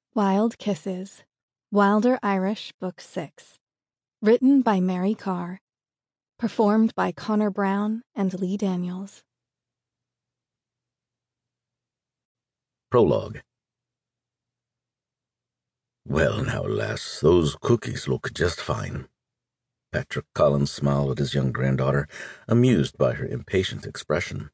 Wild Kisses, Wilder Irish, Book 6. Written by Mary Carr. Performed by Connor Brown and Lee Daniels. Prologue. Well now, lass, those cookies look just fine. Patrick Collins smiled at his young granddaughter, amused by her impatient expression.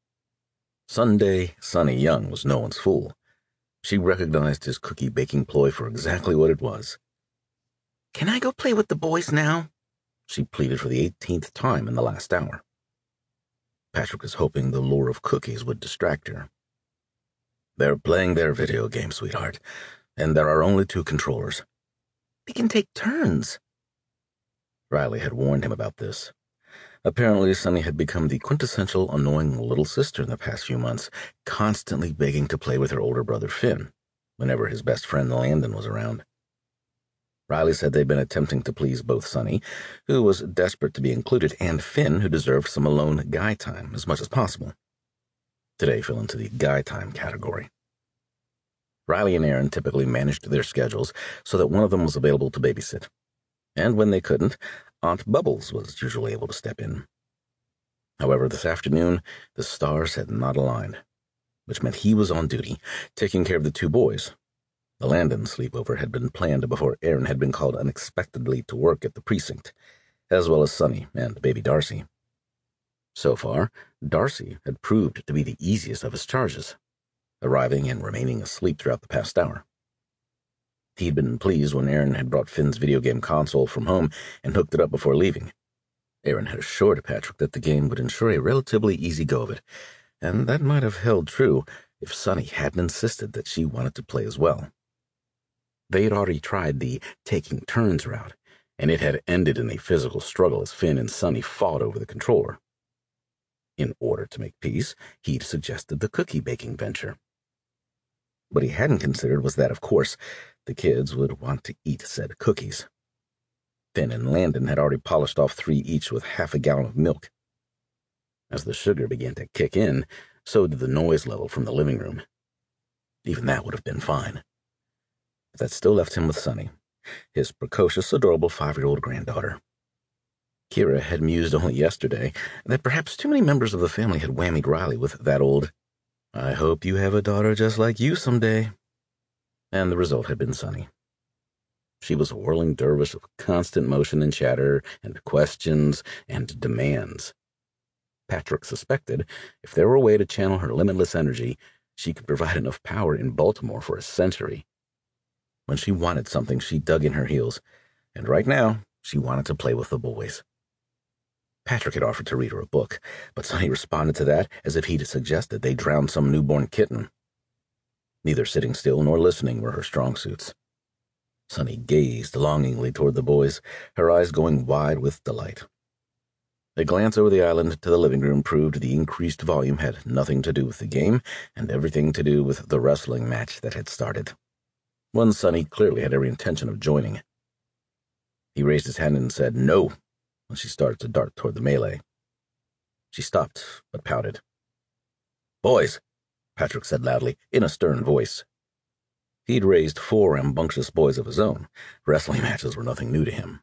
Sunday Sonny Young was no one's fool. She recognized his cookie-baking ploy for exactly what it was. "Can I go play with the boys now?" she pleaded for the 18th time in the last hour. Patrick was hoping the lure of cookies would distract her. "They're playing their video game, sweetheart, and there are only 2 controllers. We can take turns." Riley had warned him about this. Apparently, Sonny had become the quintessential annoying little sister in the past few months, constantly begging to play with her older brother Finn, whenever his best friend Landon was around. Riley said they'd been attempting to please both Sonny, who was desperate to be included, and Finn, who deserved some alone guy time as much as possible. Today fell into the guy time category. Riley and Aaron typically managed their schedules so that one of them was available to babysit. And when they couldn't, Aunt Bubbles was usually able to step in. However, this afternoon, the stars had not aligned, which meant he was on duty, taking care of the 2 boys. The Landon sleepover had been planned before Aaron had been called unexpectedly to work at the precinct, as well as Sonny and baby Darcy. So far, Darcy had proved to be the easiest of his charges, arriving and remaining asleep throughout the past hour. He'd been pleased when Aaron had brought Finn's video game console from home and hooked it up before leaving. Aaron had assured Patrick that the game would ensure a relatively easy go of it, and that might have held true if Sonny hadn't insisted that she wanted to play as well. They had already tried the taking turns route, and it had ended in a physical struggle as Finn and Sonny fought over the controller. In order to make peace, he'd suggested the cookie-baking venture. What he hadn't considered was that, of course, the kids would want to eat said cookies. Finn and Landon had already polished off 3 each with half a gallon of milk. As the sugar began to kick in, so did the noise level from the living room. Even that would have been fine. But that still left him with Sonny, his precocious, adorable 5-year-old granddaughter. Kira had mused only yesterday that perhaps too many members of the family had whammied Riley with that old, "I hope you have a daughter just like you someday." And the result had been Sonny. She was a whirling dervish of constant motion and chatter and questions and demands. Patrick suspected if there were a way to channel her limitless energy, she could provide enough power in Baltimore for a century. When she wanted something, she dug in her heels, and right now, she wanted to play with the boys. Patrick had offered to read her a book, but Sonny responded to that as if he'd suggested they drown some newborn kitten. Neither sitting still nor listening were her strong suits. Sonny gazed longingly toward the boys, her eyes going wide with delight. A glance over the island to the living room proved the increased volume had nothing to do with the game and everything to do with the wrestling match that had started. One Sonny clearly had every intention of joining. He raised his hand and said no when she started to dart toward the melee. She stopped, but pouted. "Boys," Patrick said loudly, in a stern voice. He'd raised 4 rambunctious boys of his own. Wrestling matches were nothing new to him.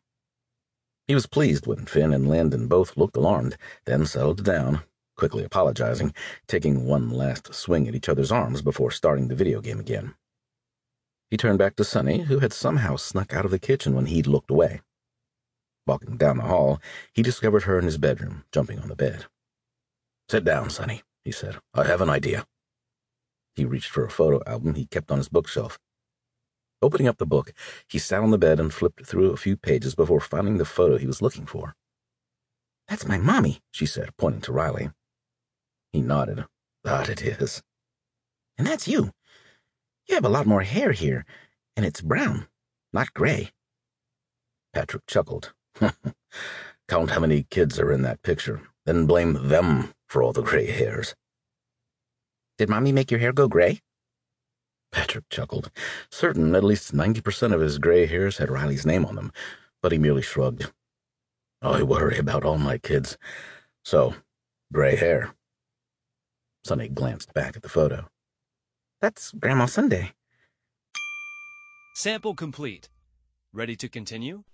He was pleased when Finn and Landon both looked alarmed, then settled down, quickly apologizing, taking one last swing at each other's arms before starting the video game again. He turned back to Sonny, who had somehow snuck out of the kitchen when he'd looked away. Walking down the hall, he discovered her in his bedroom, jumping on the bed. "Sit down, Sonny," he said. "I have an idea." He reached for a photo album he kept on his bookshelf. Opening up the book, he sat on the bed and flipped through a few pages before finding the photo he was looking for. "That's my mommy," she said, pointing to Riley. He nodded. "That it is." "And that's you. You have a lot more hair here, and it's brown, not gray." Patrick chuckled. "Count how many kids are in that picture, then blame them for all the gray hairs." "Did Mommy make your hair go gray?" Patrick chuckled, certain at least 90% of his gray hairs had Riley's name on them, but he merely shrugged. "I worry about all my kids. So, gray hair." Sonny glanced back at the photo. "That's Grandma Sunday." Sample complete. Ready to continue?